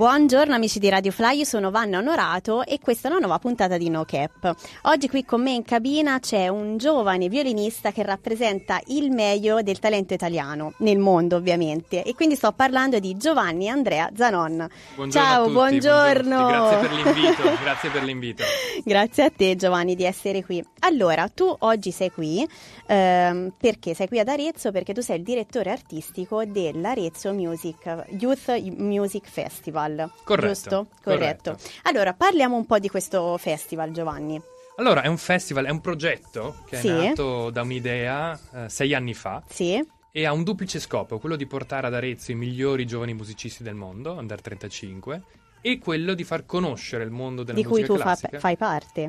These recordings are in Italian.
Buongiorno amici di Radio Fly, io sono Vanna Onorato e questa è una nuova puntata di No Cap. Oggi qui con me in cabina c'è un giovane violinista che rappresenta il meglio del talento italiano, nel mondo ovviamente, e quindi sto parlando di Giovanni Andrea Zanon. Buongiorno Ciao, a tutti, buongiorno. Grazie per l'invito. Grazie a te Giovanni di essere qui. Allora, tu oggi sei qui perché sei qui ad Arezzo, perché tu sei il direttore artistico dell'Arezzo Youth Music Festival. Corretto. Giusto? Corretto. Allora, parliamo un po' di questo festival, Giovanni. Allora, è un festival, è un progetto che Sì. è nato da un'idea 6 anni fa. Sì. E ha un duplice scopo, quello di portare ad Arezzo i migliori giovani musicisti del mondo, under 35, e quello di far conoscere il mondo della Di cui musica tu classica. fai parte.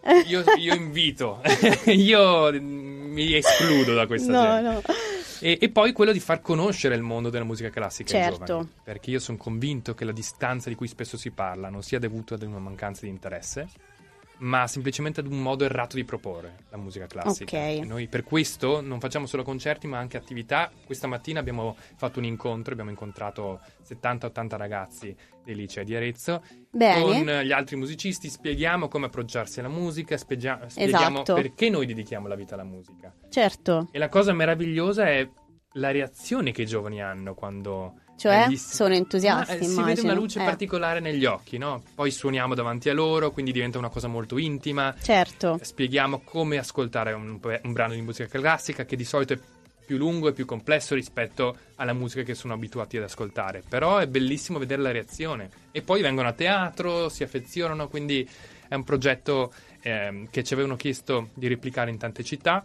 Io invito, io mi escludo da questa gente. No. E poi quello di far conoscere il mondo della musica classica ai Certo. giovani, perché io sono convinto che la distanza di cui spesso si parla non sia dovuta ad una mancanza di interesse, ma semplicemente ad un modo errato di proporre la musica classica. Ok. E noi per questo non facciamo solo concerti, ma anche attività. Questa mattina abbiamo fatto un incontro, abbiamo incontrato 70-80 ragazzi dei licei di Arezzo. Bene. Con gli altri musicisti spieghiamo come approcciarsi alla musica, spieghiamo Esatto. perché noi dedichiamo la vita alla musica. Certo. E la cosa meravigliosa è la reazione che i giovani hanno quando... Cioè, sono entusiasti, si immagino. vede una luce particolare negli occhi, no? Poi suoniamo davanti a loro, quindi diventa una cosa molto intima. Certo. Spieghiamo come ascoltare un brano di musica classica, che di solito è più lungo e più complesso rispetto alla musica che sono abituati ad ascoltare. Però è bellissimo vedere la reazione. E poi vengono a teatro, si affezionano, quindi è un progetto che ci avevano chiesto di replicare in tante città.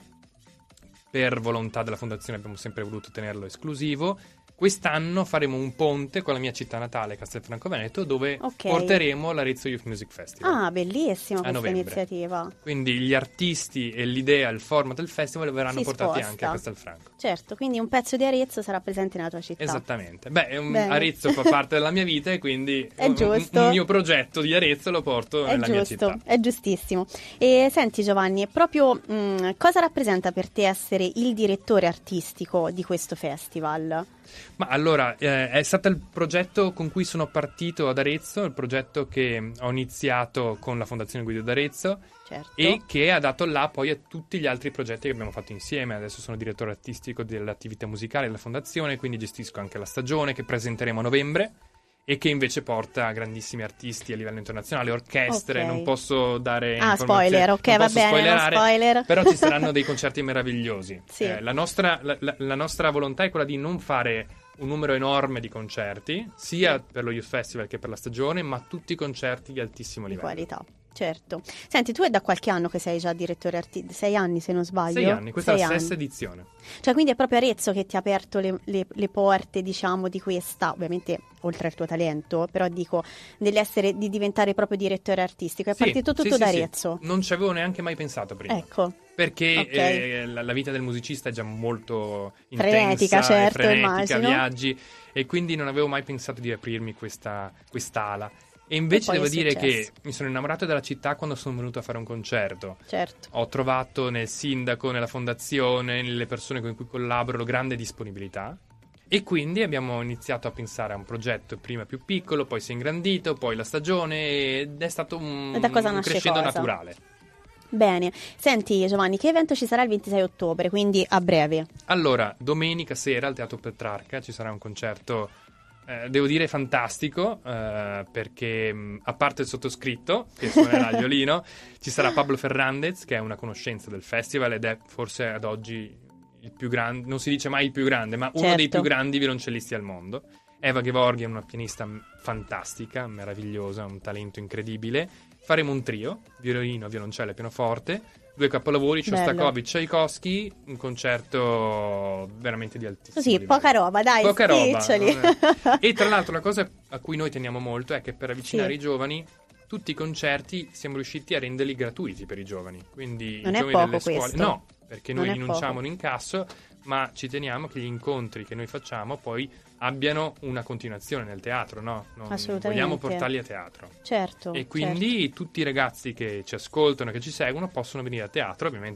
Per volontà della fondazione abbiamo sempre voluto tenerlo esclusivo. Quest'anno faremo un ponte con la mia città natale, Castelfranco Veneto, dove porteremo l'Arezzo Youth Music Festival. Ah, bellissima questa novembre. iniziativa. Quindi gli artisti e l'idea, il format del festival verranno Si portati sposta. anche a Castelfranco. Certo, quindi un pezzo di Arezzo sarà presente nella tua città. Esattamente. Bene. Arezzo fa parte della mia vita e quindi È giusto. un mio progetto di Arezzo lo porto nella mia città. È giustissimo. E senti Giovanni, proprio cosa rappresenta per te essere il direttore artistico di questo festival? Ma allora, è stato il progetto con cui sono partito ad Arezzo, il progetto che ho iniziato con la Fondazione Guido d'Arezzo. Certo. E che ha dato là poi a tutti gli altri progetti che abbiamo fatto insieme. Adesso sono direttore artistico dell'attività musicale della fondazione, quindi gestisco anche la stagione che presenteremo a novembre e che invece porta grandissimi artisti a livello internazionale, orchestre. Ok. Non posso dare spoiler, ok, non va posso bene, spoilerare, no spoiler. però ci saranno dei concerti meravigliosi. Sì. La nostra volontà è quella di non fare un numero enorme di concerti, sia per lo Youth Festival che per la stagione, ma tutti concerti di altissimo Di livello. qualità. Certo. Senti, tu è da qualche anno che sei già direttore artistico? 6 anni se non sbaglio? 6 anni, questa è la 6 sesta anni. edizione. Cioè, quindi è proprio Arezzo che ti ha aperto le porte, diciamo, di questa, ovviamente oltre al tuo talento, però dico, di diventare proprio direttore artistico. È partito tutto da Arezzo. Non ci avevo neanche mai pensato prima. Ecco. Perché la vita del musicista è già molto frenetica, intensa, certo, frenetica, immagino. Viaggi, e quindi non avevo mai pensato di aprirmi quest'ala. E invece poi devo è dire successo. che mi sono innamorato della città quando sono venuto a fare un concerto. Certo. Ho trovato nel sindaco, nella fondazione, nelle persone con cui collaboro grande disponibilità. E quindi abbiamo iniziato a pensare a un progetto prima più piccolo, poi si è ingrandito, poi la stagione, ed è stato un crescendo naturale. Bene. Senti Giovanni, che evento ci sarà il 26 ottobre, quindi a breve? Allora, domenica sera al Teatro Petrarca ci sarà un concerto, devo dire fantastico, perché a parte il sottoscritto, che suonerà il violino, ci sarà Pablo Ferrandez, che è una conoscenza del festival ed è forse ad oggi il più grande, non si dice mai il più grande, ma uno dei più grandi violoncellisti al mondo. Eva Ghevorghi è una pianista fantastica, meravigliosa, un talento incredibile. Faremo un trio, violino, violoncello e pianoforte, 2 capolavori, Shostakovich, Tchaikovsky, un concerto veramente di altissimo livello. Poca roba, dai, poca roba. spiccioli. E tra l'altro la cosa a cui noi teniamo molto è che per avvicinare i giovani, tutti i concerti siamo riusciti a renderli gratuiti per i giovani. Quindi non i è giovani poco delle scuole, questo. no, perché noi Non è rinunciamo poco. un incasso, ma ci teniamo che gli incontri che noi facciamo poi abbiano una continuazione nel teatro, no? Assolutamente. Vogliamo portarli a teatro. Certo. E quindi tutti i ragazzi che ci ascoltano, che ci seguono, possono venire a teatro, ovviamente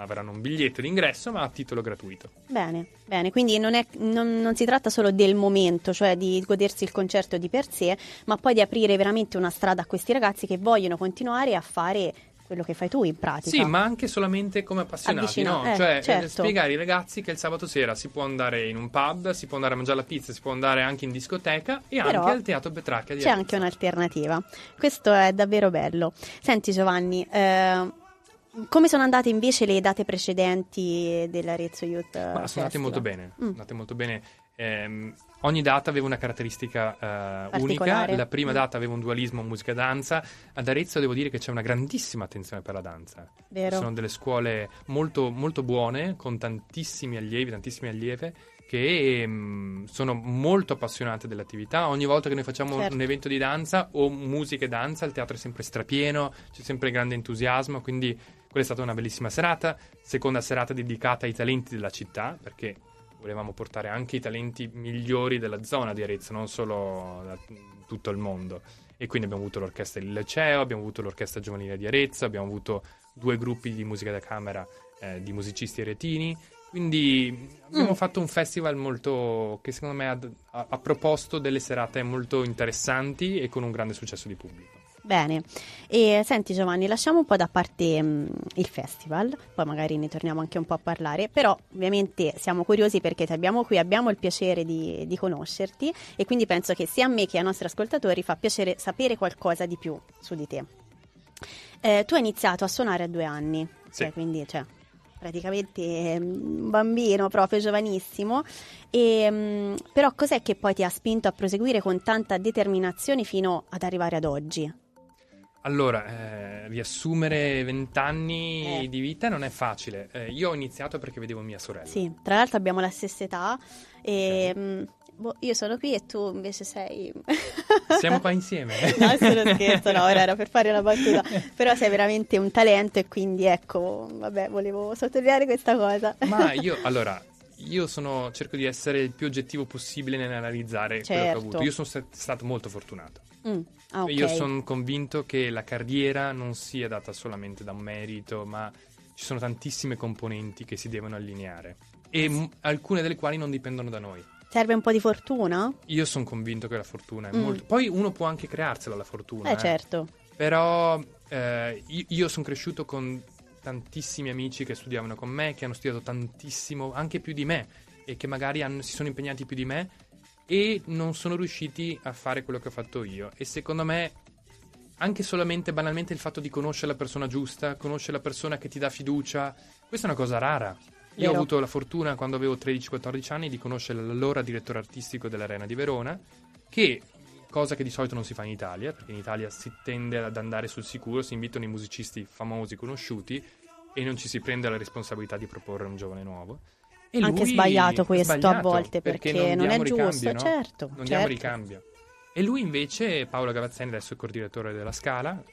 avranno un biglietto d'ingresso, ma a titolo gratuito. Bene, quindi non si tratta solo del momento, cioè di godersi il concerto di per sé, ma poi di aprire veramente una strada a questi ragazzi che vogliono continuare a fare quello che fai tu in pratica. Sì, ma anche solamente come appassionati, no? Cioè certo. Spiegare ai ragazzi che il sabato sera si può andare in un pub, si può andare a mangiare la pizza, si può andare anche in discoteca e però anche al Teatro Petrarca di c'è Arezzo. anche un'alternativa. Questo è davvero bello. Senti Giovanni, come sono andate invece le date precedenti dell'Arezzo Youth Ma sono andate molto bene, andate molto bene. Ogni data aveva una caratteristica unica. La prima data aveva un dualismo musica-danza. Ad Arezzo devo dire che c'è una grandissima attenzione per la danza. Vero. Sono delle scuole molto, molto buone, con tantissimi allievi, tantissime allieve, che sono molto appassionate dell'attività. Ogni volta che noi facciamo un evento di danza o musica e danza, il teatro è sempre strapieno, c'è sempre grande entusiasmo, quindi quella è stata una bellissima serata. Seconda serata dedicata ai talenti della città, perché volevamo portare anche i talenti migliori della zona di Arezzo, non solo da tutto il mondo. E quindi abbiamo avuto l'orchestra del liceo, abbiamo avuto l'orchestra giovanile di Arezzo, abbiamo avuto 2 gruppi di musica da camera di musicisti aretini. Quindi abbiamo fatto un festival molto che secondo me ha proposto delle serate molto interessanti e con un grande successo di pubblico. Bene, e senti Giovanni, lasciamo un po' da parte il festival, poi magari ne torniamo anche un po' a parlare, però ovviamente siamo curiosi perché ti abbiamo qui, abbiamo il piacere di conoscerti e quindi penso che sia a me che ai nostri ascoltatori fa piacere sapere qualcosa di più su di te. Tu hai iniziato a suonare a 2 anni, sì. Quindi praticamente un bambino proprio giovanissimo, però cos'è che poi ti ha spinto a proseguire con tanta determinazione fino ad arrivare ad oggi? Allora, riassumere 20 anni di vita non è facile. Io ho iniziato perché vedevo mia sorella. Sì, tra l'altro abbiamo la stessa età e Okay. io sono qui e tu invece sei... Siamo qua insieme. No, solo scherzo, no, ora era per fare una battuta. Però sei veramente un talento e quindi ecco, vabbè, volevo sottolineare questa cosa. Ma io cerco di essere il più oggettivo possibile nell'analizzare quello che ho avuto. Io sono stato molto fortunato. Okay. Io sono convinto che la carriera non sia data solamente da un merito, ma ci sono tantissime componenti che si devono allineare e alcune delle quali non dipendono da noi. Serve un po' di fortuna? Io sono convinto che la fortuna è molto... Poi uno può anche crearsela la fortuna. Certo. Però io sono cresciuto con tantissimi amici che studiavano con me, che hanno studiato tantissimo, anche più di me, e che magari si sono impegnati più di me e non sono riusciti a fare quello che ho fatto io. E secondo me anche solamente banalmente il fatto di conoscere la persona giusta, conoscere la persona che ti dà fiducia, questa è una cosa rara. Io ho avuto la fortuna quando avevo 13-14 anni di conoscere l'allora direttore artistico dell'Arena di Verona, che cosa che di solito non si fa in Italia, perché in Italia si tende ad andare sul sicuro, si invitano i musicisti famosi, conosciuti, e non ci si prende la responsabilità di proporre un giovane nuovo. E anche lui sbagliato questo sbagliato, a volte, perché non è ricambio, giusto, no? certo. Non diamo ricambio. E lui invece, Paolo Gavazzani, adesso è coordinatore della Scala,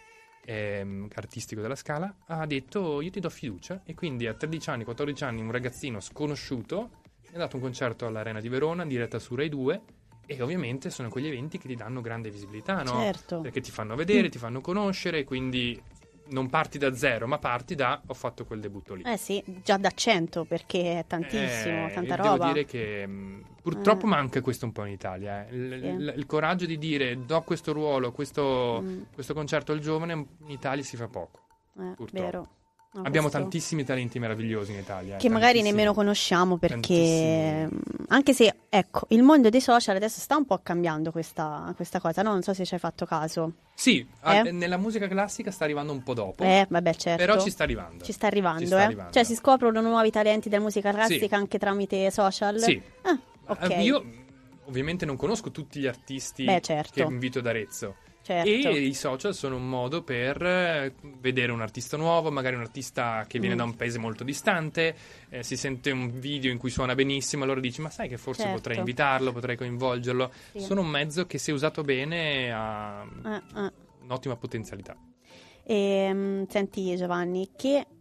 artistico della Scala, ha detto io ti do fiducia, e quindi a 13 anni, 14 anni un ragazzino sconosciuto mi ha dato un concerto all'Arena di Verona diretta su Rai 2 e ovviamente sono quegli eventi che ti danno grande visibilità, no? Certo. Perché ti fanno vedere, ti fanno conoscere, quindi non parti da zero, ma parti da ho fatto quel debutto lì. Sì, già da 100 perché è tantissimo, tanta roba. Devo dire che purtroppo manca questo un po' in Italia. Il coraggio di dire do questo ruolo, questo concerto al giovane in Italia si fa poco. Purtroppo. Vero. No, abbiamo tantissimi talenti meravigliosi in Italia. Che magari nemmeno conosciamo perché anche se, ecco, il mondo dei social adesso sta un po' cambiando questa cosa, no? Non so se ci hai fatto caso. Sì, nella musica classica sta arrivando un po' dopo. Vabbè, certo. Però ci sta arrivando. Ci sta arrivando. Cioè si scoprono nuovi talenti della musica classica anche tramite social? Sì. Okay. Io ovviamente non conosco tutti gli artisti che invito ad Arezzo. Certo. E i social sono un modo per vedere un artista nuovo, magari un artista che viene da un paese molto distante, si sente un video in cui suona benissimo, allora dici ma sai che forse potrei invitarlo, potrei coinvolgerlo. Sono un mezzo che se usato bene ha un'ottima potenzialità. Senti Giovanni,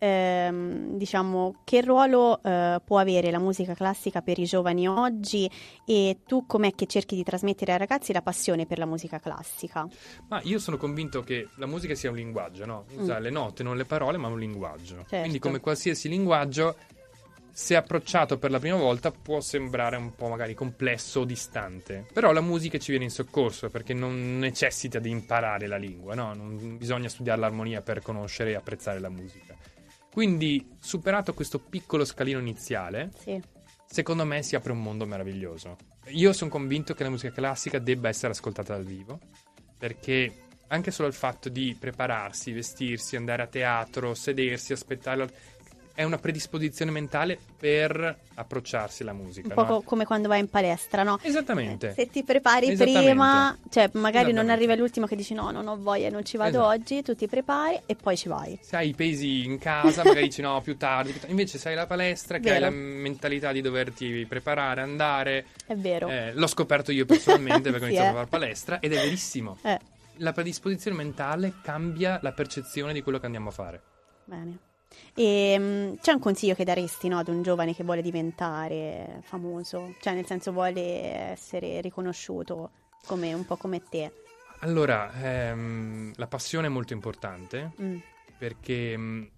diciamo, che ruolo può avere la musica classica per i giovani oggi, e tu com'è che cerchi di trasmettere ai ragazzi la passione per la musica classica? Ma io sono convinto che la musica sia un linguaggio, no? Usa le note, non le parole, ma un linguaggio. Certo. Quindi come qualsiasi linguaggio, se approcciato per la prima volta può sembrare un po' magari complesso o distante, però la musica ci viene in soccorso perché non necessita di imparare la lingua, no? Non bisogna studiare l'armonia per conoscere e apprezzare la musica. Quindi, superato questo piccolo scalino iniziale, Sì. secondo me si apre un mondo meraviglioso. Io sono convinto che la musica classica debba essere ascoltata dal vivo, perché anche solo il fatto di prepararsi, vestirsi, andare a teatro, sedersi, aspettare, è una predisposizione mentale per approcciarsi alla musica. Un po' no? come quando vai in palestra, no? Esattamente. Se ti prepari Esattamente. prima, cioè magari non Esattamente. arriva all'ultimo che dici no, non ho voglia, non ci vado Esatto. oggi, tu ti prepari e poi ci vai. Se hai i pesi in casa, magari dici no, più tardi. Invece se hai la palestra, che hai Vero. la mentalità di doverti preparare, andare. È vero. L'ho scoperto io personalmente perché ho Sì, iniziato a fare palestra ed è verissimo. Eh, La predisposizione mentale cambia la percezione di quello che andiamo a fare. bene. E c'è un consiglio che daresti, no, ad un giovane che vuole diventare famoso? Cioè, nel senso, vuole essere riconosciuto come un po' come te. Allora, la passione è molto importante Mm, perché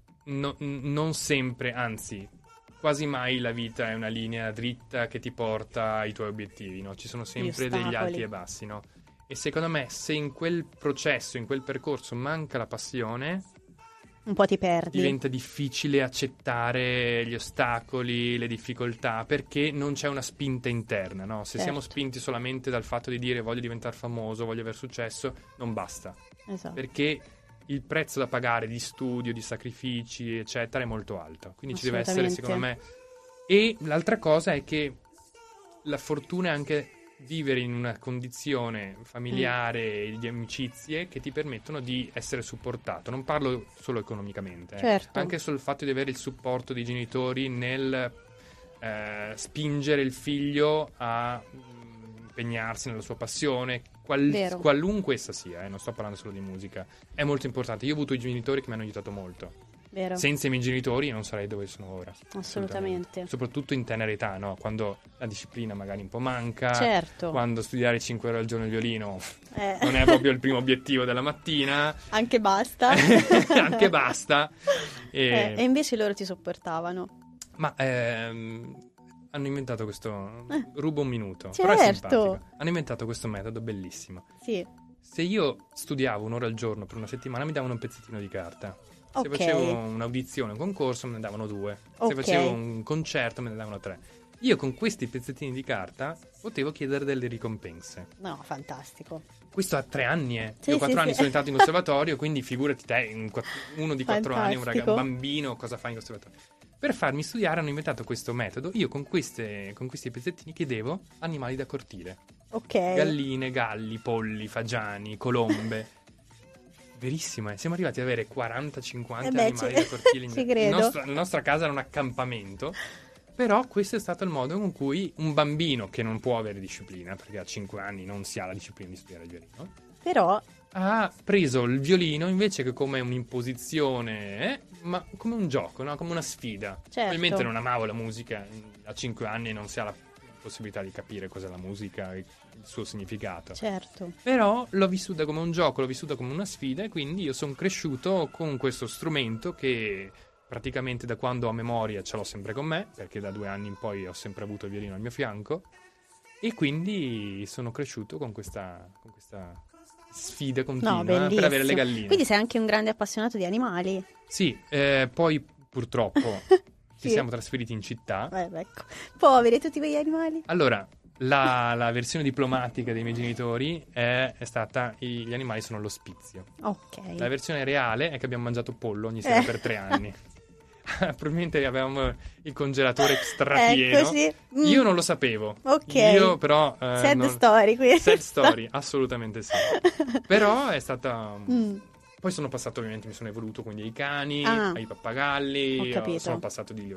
non sempre, anzi, quasi mai la vita è una linea dritta che ti porta ai tuoi obiettivi, no? Ci sono sempre degli ostacoli. alti e bassi, no? E secondo me, se in quel processo, in quel percorso manca la passione, un po' ti perdi. diventa difficile accettare gli ostacoli, le difficoltà, perché non c'è una spinta interna, no? Se Certo. siamo spinti solamente dal fatto di dire voglio diventare famoso, voglio avere successo, non basta. Esatto. Perché il prezzo da pagare di studio, di sacrifici, eccetera, è molto alto. Quindi ci deve essere, secondo me. E l'altra cosa è che la fortuna è anche vivere in una condizione familiare e di amicizie che ti permettono di essere supportato. Non parlo solo economicamente, Certo. anche solo il fatto di avere il supporto dei genitori nel spingere il figlio a impegnarsi nella sua passione, Vero. qualunque essa sia, non sto parlando solo di musica. È molto importante. Io ho avuto i genitori che mi hanno aiutato molto. Vero. Senza i miei genitori non sarei dove sono ora. Assolutamente. Soprattutto in tenera età, no? Quando la disciplina magari un po' manca, Certo. quando studiare 5 ore al giorno il violino Eh, non è proprio il primo obiettivo della mattina, anche basta. anche basta. E invece loro ti sopportavano. Ma hanno inventato questo, rubo un minuto, Certo. però è simpatico. Hanno inventato questo metodo bellissimo. Sì. Se io studiavo un'ora al giorno per una settimana mi davano un pezzettino di carta. Se Ok. facevo un'audizione, un concorso me ne davano 2. Se Ok. facevo un concerto me ne davano 3. Io con questi pezzettini di carta potevo chiedere delle ricompense. No, fantastico. Questo a 3 anni, Sì, Io a 4 sì, anni sì. sono entrato in conservatorio, quindi figurati te, uno di 4 anni, un Fantastico. bambino, cosa fa in conservatorio? Per farmi studiare hanno inventato questo metodo. Io con questi pezzettini chiedevo animali da cortile. Ok. Galline, galli, polli, fagiani, colombe. Verissimo, Siamo arrivati ad avere 40-50 animali da cortile. ci credo. La nostra casa era un accampamento. Però questo è stato il modo con cui un bambino che non può avere disciplina, perché a 5 anni non si ha la disciplina di studiare il violino, Però, ha preso il violino invece che come un'imposizione, ma come un gioco, no? Come una sfida. certo. Probabilmente non amavo la musica a 5 anni, non si ha la possibilità di capire cos'è la musica e il suo significato. certo. Però l'ho vissuta come un gioco, l'ho vissuta come una sfida e quindi io sono cresciuto con questo strumento che praticamente da quando ho memoria ce l'ho sempre con me, perché da 2 anni in poi ho sempre avuto il violino al mio fianco e quindi sono cresciuto con questa sfida continua No, bellissimo. per avere le galline. Quindi sei anche un grande appassionato di animali. Sì, poi purtroppo Sì. ci siamo trasferiti in città. Ecco. Poveri tutti quegli animali. Allora, la versione diplomatica dei miei genitori è stata gli animali sono l'ospizio. Ok. La versione reale è che abbiamo mangiato pollo ogni sera per 3 anni. Probabilmente avevamo il congelatore strapieno. Eccoci. Io non lo sapevo. Ok. Io però Sad story qui. Sad story, assolutamente sì. Però è stata Mm. Poi sono passato, ovviamente mi sono evoluto quindi ai cani, Ah. ai pappagalli, Ho capito. sono passato di livello.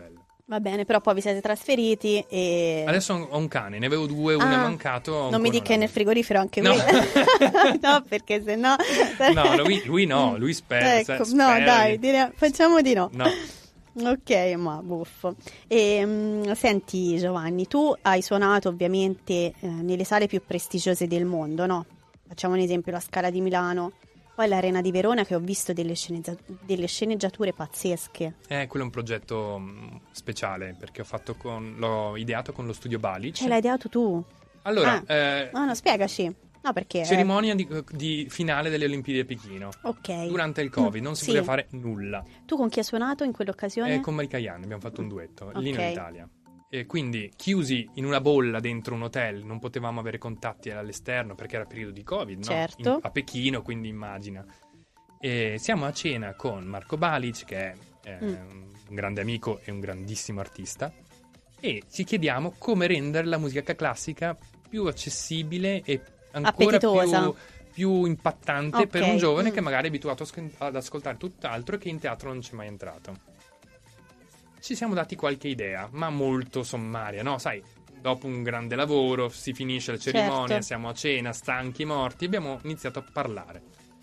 Va bene, però poi vi siete trasferiti e... Adesso ho un cane, ne avevo 2, uno è mancato. Non mi dica che è nel frigorifero anche no. lui. No, perché sennò... No, lui no, lui spera. Ecco, no, dai, facciamo di no. No. Ok, ma buffo. Senti Giovanni, tu hai suonato ovviamente nelle sale più prestigiose del mondo, no? Facciamo un esempio, la Scala di Milano, poi l'Arena di Verona, che ho visto delle sceneggiature pazzesche. Quello è un progetto speciale, perché l'ho ideato con lo studio Balic. L'hai ideato tu? Allora, no, spiegaci. No, perché... Cerimonia di finale delle Olimpiadi a Pechino. Ok. Durante il Covid non si poteva fare nulla. Tu con chi hai suonato in quell'occasione? Con Marika Yan abbiamo fatto un duetto, Ok. lì in Italia. E quindi chiusi in una bolla dentro un hotel, non potevamo avere contatti all'esterno perché era periodo di Covid, no? Certo. A Pechino, quindi immagina. E siamo a cena con Marco Balic, che è un grande amico e un grandissimo artista, e ci chiediamo come rendere la musica classica più accessibile e ancora più impattante per un giovane che magari è abituato ad ascoltare tutt'altro e che in teatro non c'è mai entrato. Ci siamo dati qualche idea, ma molto sommaria, no? Sai, dopo un grande lavoro, si finisce la cerimonia, certo. Siamo a cena, stanchi, morti, abbiamo iniziato a parlare.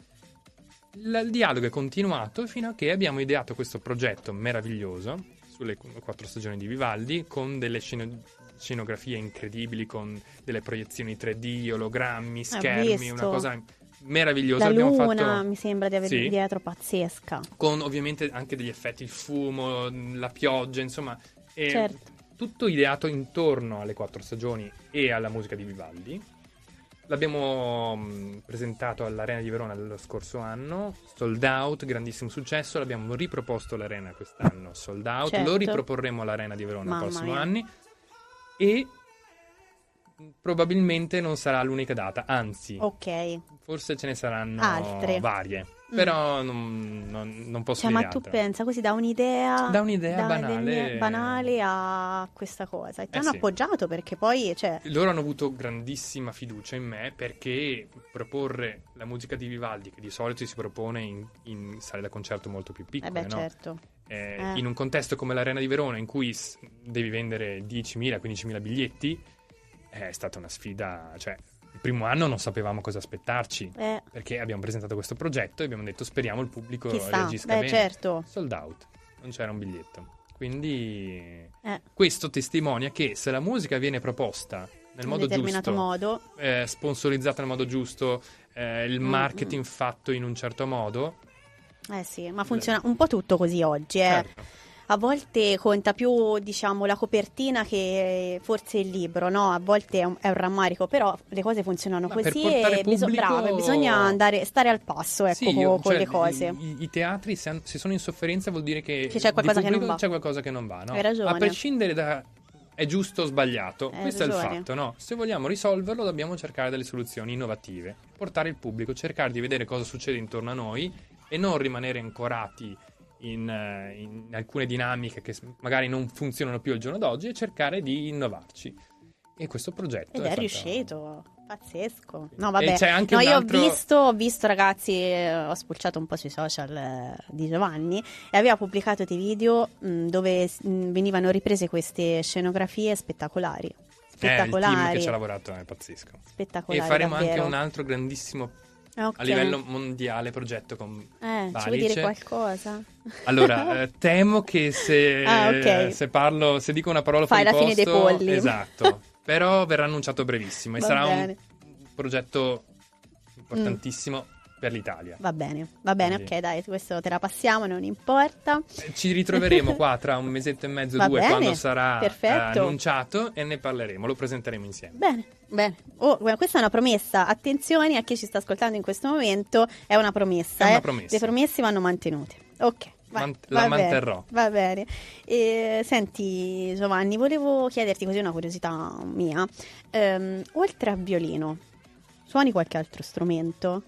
Il dialogo è continuato fino a che abbiamo ideato questo progetto meraviglioso sulle 4 stagioni di Vivaldi, con delle scenografie incredibili, con delle proiezioni 3D, ologrammi, schermi, una cosa meravigliosa. La luna fatto... mi sembra di avere dietro pazzesca, con ovviamente anche degli effetti, il fumo, la pioggia, insomma, certo. Tutto ideato intorno alle 4 stagioni e alla musica di Vivaldi. L'abbiamo presentato all'Arena di Verona lo scorso anno, sold out, grandissimo successo. L'abbiamo riproposto all'Arena quest'anno, sold out. Certo. Lo riproporremo all'Arena di Verona il prossimo anno, e probabilmente non sarà l'unica data, anzi, forse ce ne saranno altre, varie, però non posso dire ma altre. tu pensa così, da un'idea banale a questa cosa, e ti hanno appoggiato, perché poi loro hanno avuto grandissima fiducia in me, perché proporre la musica di Vivaldi, che di solito si propone in sale da concerto molto più piccole, no? Certo. In un contesto come l'Arena di Verona, in cui devi vendere 10.000, 15.000 biglietti, è stata una sfida. Cioè, il primo anno non sapevamo cosa aspettarci, perché abbiamo presentato questo progetto e abbiamo detto speriamo il pubblico reagisca bene. Certo. Sold out, non c'era un biglietto. Quindi questo testimonia che se la musica viene proposta nel modo giusto, sponsorizzata nel modo giusto, il marketing fatto in un certo modo, ma funziona un po' tutto così oggi, certo. A volte conta più, diciamo, la copertina che forse il libro, no? A volte è un rammarico, però le cose funzionano così e bisogna stare al passo, con le cose. I teatri, se sono in sofferenza, vuol dire che c'è qualcosa che non va. C'è qualcosa che non va, no? Hai ragione. A prescindere da è giusto o sbagliato, questo è il fatto, no? Se vogliamo risolverlo, dobbiamo cercare delle soluzioni innovative, portare il pubblico, cercare di vedere cosa succede intorno a noi e non rimanere ancorati in alcune dinamiche che magari non funzionano più al giorno d'oggi, e cercare di innovarci. E questo progetto è riuscito, pazzesco. No, vabbè. C'è anche io ho visto ragazzi, ho spulciato un po' sui social di Giovanni, e aveva pubblicato dei video dove venivano riprese queste scenografie spettacolari. Il team che ci ha lavorato è pazzesco. Spettacolare, e faremo davvero. Anche un altro grandissimo a livello mondiale progetto con Balic. Ci vuoi dire qualcosa? Allora, temo che se dico una parola fai fuori la fine dei polli. Esatto. Però verrà annunciato brevissimo e sarà un progetto importantissimo per l'Italia. Va bene, quindi... ok, dai, questo te la passiamo, non importa. Ci ritroveremo qua tra un mesetto e mezzo, 2, quando sarà annunciato, e ne parleremo, lo presenteremo insieme. Bene. Questa è una promessa, attenzione a chi ci sta ascoltando in questo momento, è una promessa. È una promessa. Le promesse vanno mantenute. Ok. La manterrò. Va bene. Senti Giovanni, volevo chiederti così una curiosità mia. Oltre a violino, suoni qualche altro strumento?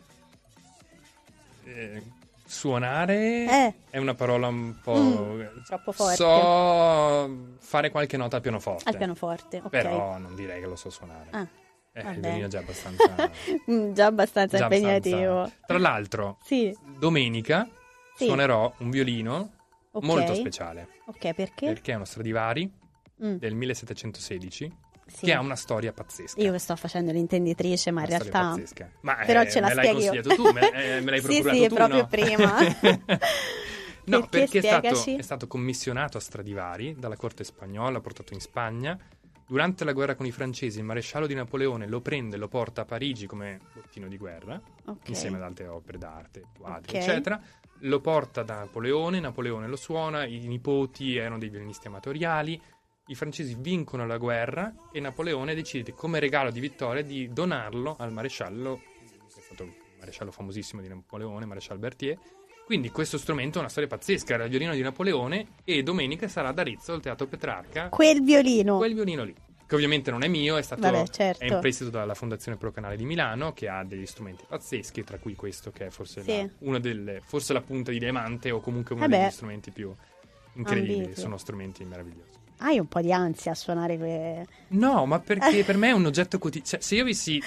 Suonare è una parola un po' troppo forte. So fare qualche nota al pianoforte. Al pianoforte, ok. Però non direi che lo so suonare. Il violino è già abbastanza impegnativo. Tra l'altro, domenica suonerò un violino Ok. molto speciale. Ok, perché? Perché è uno Stradivari Mm, del 1716 sì. che ha una storia pazzesca. Io sto facendo l'intenditrice, ma in Una storia realtà... pazzesca. Ma Però ce la me l'hai spieghi io. consigliato tu, me l'hai Sì, procurato sì, tu, proprio no? prima. No, perché Spiegaci. è stato commissionato a Stradivari dalla corte spagnola, portato in Spagna. Durante la guerra con i francesi, il maresciallo di Napoleone lo prende e lo porta a Parigi come bottino di guerra, Ok. insieme ad altre opere d'arte, quadri, Ok. eccetera. Lo porta da Napoleone lo suona, i nipoti erano dei violinisti amatoriali. I francesi vincono la guerra e Napoleone decide come regalo di vittoria di donarlo al maresciallo, che è stato il maresciallo famosissimo di Napoleone, maresciallo Berthier. Quindi questo strumento è una storia pazzesca, era il violino di Napoleone e domenica sarà ad Arezzo al Teatro Petrarca Quel violino. quel violino lì, che ovviamente non è mio, è stato Vabbè, certo. è in prestito dalla Fondazione Pro Canale di Milano, che ha degli strumenti pazzeschi, tra cui questo che è forse Sì. forse la punta di diamante o comunque uno Vabbè. degli strumenti più incredibili, Ambiti. sono strumenti meravigliosi. Hai un po' di ansia a suonare No, ma perché per me è un oggetto quotidiano. Cioè, se io avessi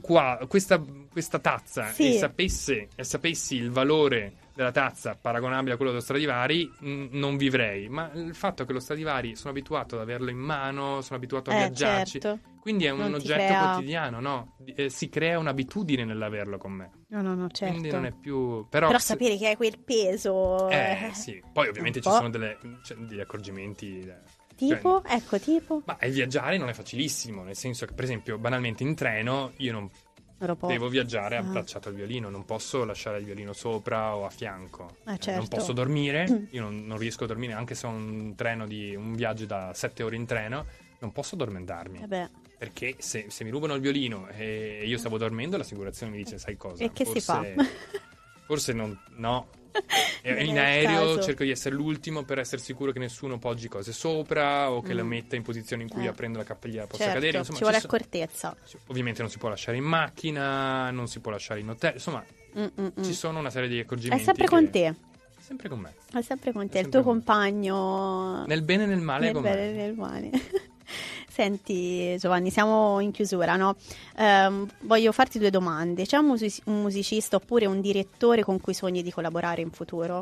questa tazza Sì. e sapessi il valore della tazza paragonabile a quello dello Stradivari, non vivrei. Ma il fatto che lo Stradivari sono abituato ad averlo in mano, sono abituato a viaggiarci, certo. quindi è Non un ti oggetto crea- quotidiano, no? Si crea un'abitudine nell'averlo con me. No, certo. Quindi non è più. Però, Però sapere che hai quel peso... sì. Poi ovviamente un ci po'. sono degli accorgimenti. Tipo? Cioè, Ecco, tipo? ma il viaggiare non è facilissimo, nel senso che, per esempio, banalmente in treno io non devo viaggiare abbracciato al violino, non posso lasciare il violino sopra o a fianco. Certo. Non posso dormire, io non riesco a dormire, anche se ho un viaggio da 7 ore in treno, non posso addormentarmi. Vabbè. Perché se mi rubano il violino e io stavo dormendo, l'assicurazione mi dice, sai cosa? E che si fa? Forse no. Non è In il aereo caso. cerco di essere l'ultimo per essere sicuro che nessuno poggi cose sopra o che la metta in posizione in cui aprendo la cappella possa Certo, cadere. Insomma, ci vuole accortezza. ovviamente non si può lasciare in macchina, non si può lasciare in hotel, insomma ci sono una serie di accorgimenti. È sempre con te. Sempre con me. È sempre con te, È il tuo sempre con me. compagno. Nel bene e nel male è Nel con bene me. e nel male. Senti Giovanni, siamo in chiusura, no? Voglio farti due domande. C'è un musicista oppure un direttore con cui sogni di collaborare in futuro?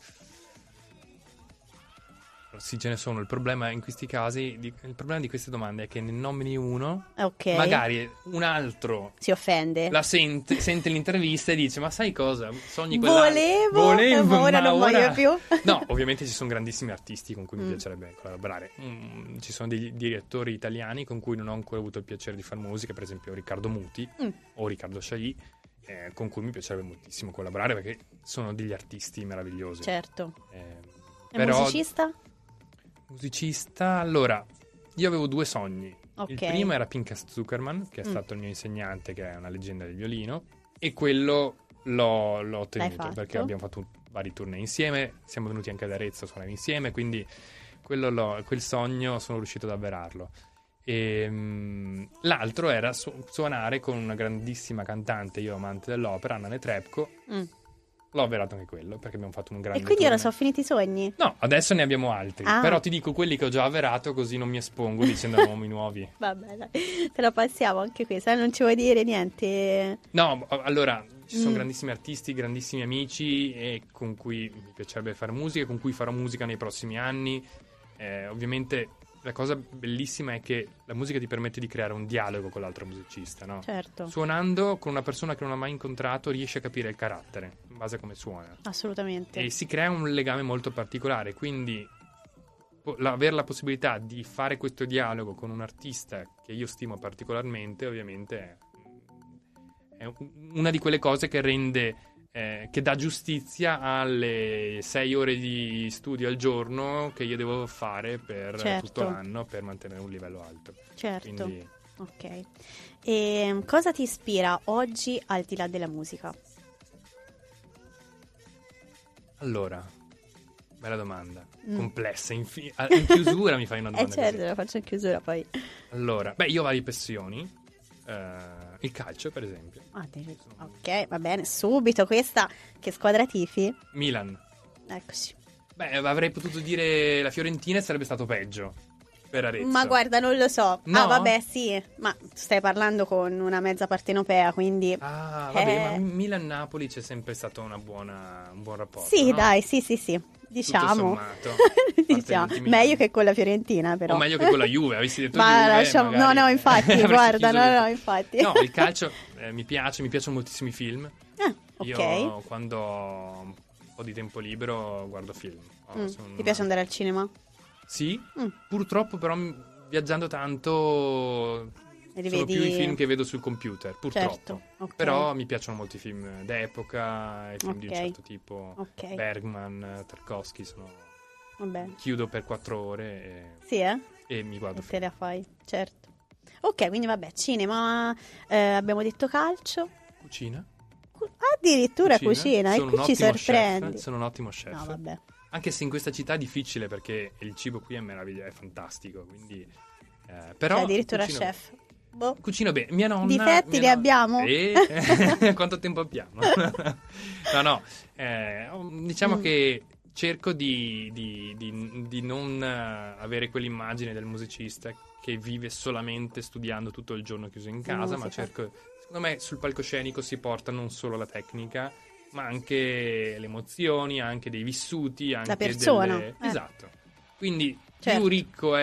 Sì, ce ne sono. Il problema in questi casi, il problema di queste domande è che ne nomini uno, Ok. magari un altro Si offende. la sente l'intervista e dice, ma sai cosa? Sogni Volevo, ma ora non voglio più. No, ovviamente ci sono grandissimi artisti con cui mi piacerebbe collaborare. Ci sono dei direttori italiani con cui non ho ancora avuto il piacere di fare musica, per esempio Riccardo Muti o Riccardo Sciai, con cui mi piacerebbe moltissimo collaborare perché sono degli artisti meravigliosi. Certo. E Però, musicista? allora, io avevo due sogni. Ok. Il primo era Pinchas Zuckerman, che è stato il mio insegnante, che è una leggenda del violino, e quello l'ho ottenuto fatto? perché abbiamo fatto vari tournée insieme, siamo venuti anche ad Arezzo a suonare insieme, quindi quel sogno sono riuscito ad avverarlo. E l'altro era suonare con una grandissima cantante, io amante dell'opera, Anna Netrebko. L'ho avverato anche quello, perché abbiamo fatto un grande E quindi ora tournée. sono finiti i sogni? No, adesso ne abbiamo altri, Ah. però ti dico quelli che ho già avverato, così non mi espongo dicendo nomi nuovi. Vabbè, dai, te la passiamo anche questa, non ci vuoi dire niente? No, allora, ci sono grandissimi artisti, grandissimi amici e con cui mi piacerebbe fare musica, con cui farò musica nei prossimi anni. Ovviamente la cosa bellissima è che la musica ti permette di creare un dialogo con l'altro musicista, no? Certo. Suonando con una persona che non ha mai incontrato riesci a capire il carattere, in base a come suona. Assolutamente. E si crea un legame molto particolare, quindi avere la possibilità di fare questo dialogo con un artista che io stimo particolarmente, ovviamente è una di quelle cose che rende che dà giustizia alle 6 ore di studio al giorno che io devo fare per Certo. tutto l'anno per mantenere un livello alto. Certo. Quindi, Ok. E cosa ti ispira oggi al di là della musica? allora, bella domanda, complessa, in chiusura mi fai una domanda certo, così. la faccio in chiusura poi. Allora, io ho varie passioni, il calcio per esempio, Ok, va bene, subito questa. Che squadra tifi? Milan. Eccoci. Avrei potuto dire la Fiorentina e sarebbe stato peggio per Arezzo. Ma guarda, non lo so. No? Ah, vabbè, sì. Ma stai parlando con una mezza partenopea, quindi... Ah, vabbè, ma Milan-Napoli c'è sempre stato un buon rapporto, Sì, no? dai, sì. Diciamo, sommato, diciamo. Meglio che con la Fiorentina, però. O meglio che con la Juve, avessi detto Ma Juve, lasciamo... magari... No, infatti, guarda, no, infatti. No, il calcio mi piacciono moltissimi film. Ok. Io quando ho un po' di tempo libero guardo film. Ti piace andare al cinema? Sì, purtroppo però viaggiando tanto sono più i film che vedo sul computer, purtroppo. Certo, okay. Però mi piacciono molti film d'epoca, i film di un certo tipo, Okay. Bergman, Tarkovsky, Vabbè. chiudo per 4 ore Sì, e mi guardo e te film. la fai, certo. Ok, quindi vabbè, cinema, abbiamo detto calcio. Cucina? Addirittura cucina, e Sono qui un ci ottimo sorprendi. chef, sono un ottimo chef. No, vabbè. Anche se in questa città è difficile perché il cibo qui è meraviglioso, è fantastico, quindi però Cioè, addirittura cucino chef. Boh. Cucino bene. Mia nonna... Difetti li abbiamo? Quanto tempo abbiamo? No, diciamo che cerco di non avere quell'immagine del musicista che vive solamente studiando tutto il giorno chiuso in casa, ma cerco... Secondo me sul palcoscenico si porta non solo la tecnica, ma anche le emozioni, anche dei vissuti, anche la persona. Esatto. Quindi certo. più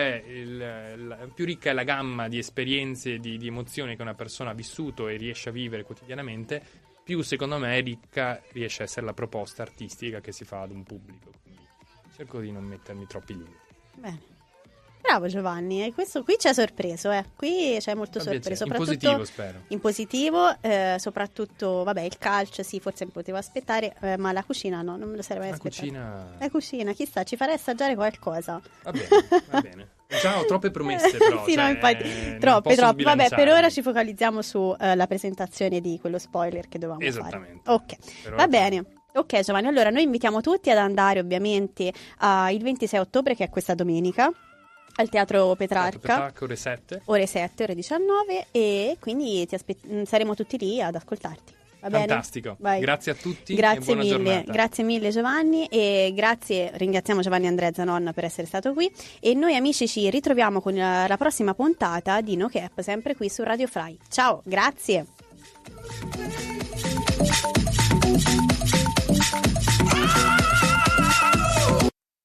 ricca è la gamma di esperienze, di emozioni che una persona ha vissuto e riesce a vivere quotidianamente, più secondo me ricca riesce a essere la proposta artistica che si fa ad un pubblico. Quindi cerco di non mettermi troppi limiti. Bene. Bravo Giovanni, e questo qui ci ha sorpreso, qui ci ha molto sorpreso. In positivo, spero. In positivo, soprattutto, vabbè, il calcio sì, forse mi potevo aspettare, ma la cucina no, non me lo sarei mai aspettato. La cucina, chissà, ci farei assaggiare qualcosa. Va bene. Già ho troppe promesse però. Sì, no, infatti, troppe. Vabbè, per ora ci focalizziamo sulla presentazione di quello spoiler che dovevamo fare. Esattamente. Ok, va bene. Ok Giovanni, allora noi invitiamo tutti ad andare ovviamente il 26 ottobre, che è questa domenica, al Teatro Petrarca, ore 7, ore 19, e quindi saremo tutti lì ad ascoltarti. Va fantastico. Bene? Grazie a tutti. Grazie e buona mille, giornata. Grazie mille Giovanni, e ringraziamo Giovanni Andrea Zanon per essere stato qui, e noi amici ci ritroviamo con la prossima puntata di No Cap, sempre qui su Radio Fly. Ciao, grazie.